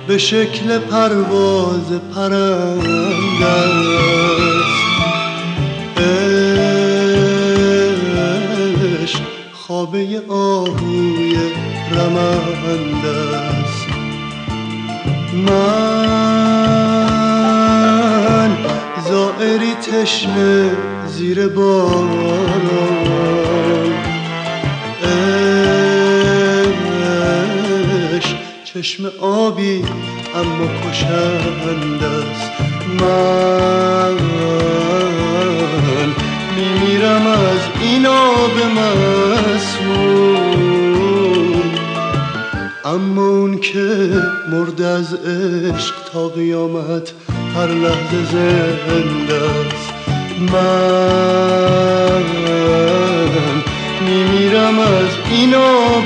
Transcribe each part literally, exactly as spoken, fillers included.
به شکل پرواز پرنده است. عشق خوابه آهوی رمنده است. من زائری تشنه زیر باران، عشق چشم آبی اما کشنده است. من میمیرم از این آب مسموم، اما اون که مرد از عشق تا قیامت هر لحظه زنده است. من میمیرم از این آب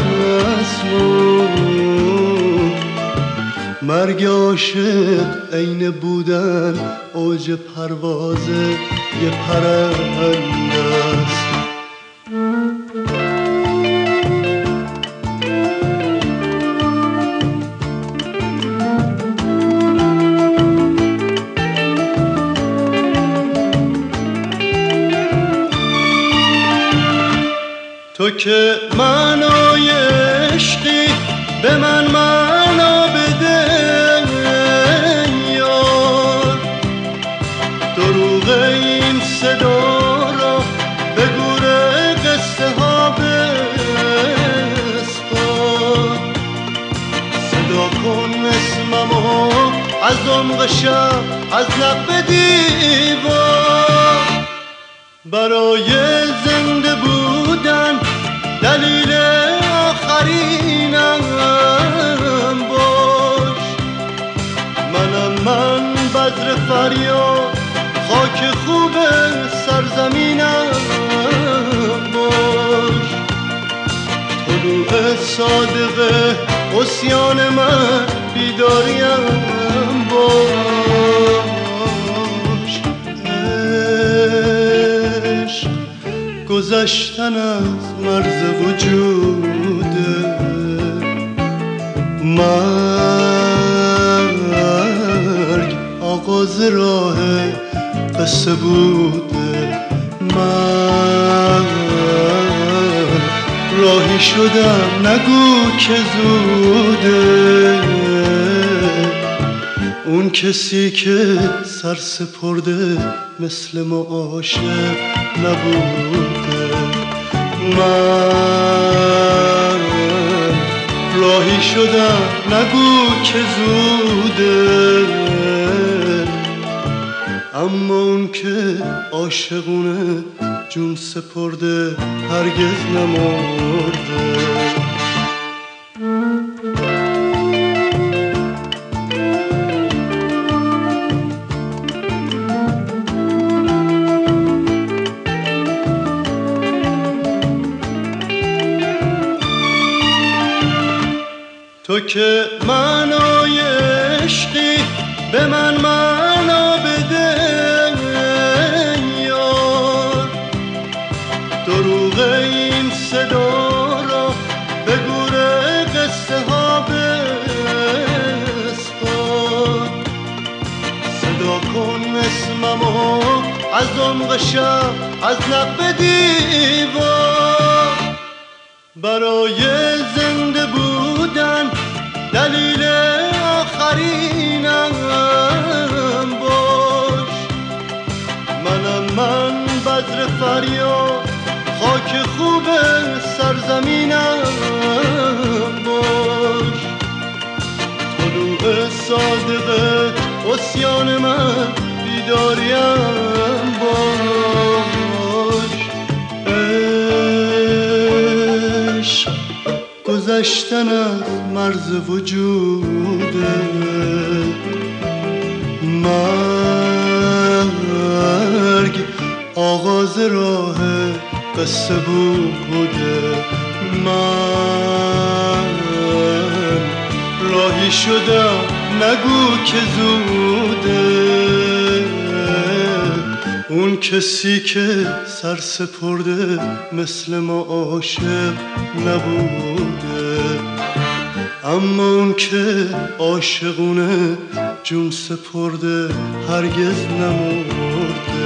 مسموم. مرگ عاشق عین بودن اوج پرواز یه پرنده است. تو که معنای عشقی به من معنا بده یار، دروغ این صدا را به گور قصه ها بسپار. صدا کن اسممو از عمق شب، از لب دیوار. برای زنده بودن دلیل آخرینم باش. منم من بذر فریاد، خاک خوب سرزمینم باش. طلوع صادقه عصیان من بیداریم باش. عشق گذشتن از مرز وجوده، مرگ آغاز راه قصه بوده. من راهی شدم نگو که زوده، اون کسی که سر سپرده مثل ما عاشق نبوده. من راهی شدم نگو که زوده، اما اون که عاشقونه جون سپرده هرگز نمرده. تو که معنای عشقی به من معنا بده یار، دروغ این صدا را به گور قصه ها بسپار. صدا کن اسممو از عمق شب، از لب دیوار. برای زنده بودن دلیل آخرینم باش. منم من بذر فریاد، خاک خوب سرزمینم باش. طلوع صادقه عصیان من بیداریم باش. عشق گذشتن از مرز وجوده، مرگ آغاز راه قصه بوده. من راهی شدم نگو که زوده، اون کسی که سر سپرده مثل ما عاشق نبوده. اما اون که عاشقونه جون سپرده هرگز نمرده.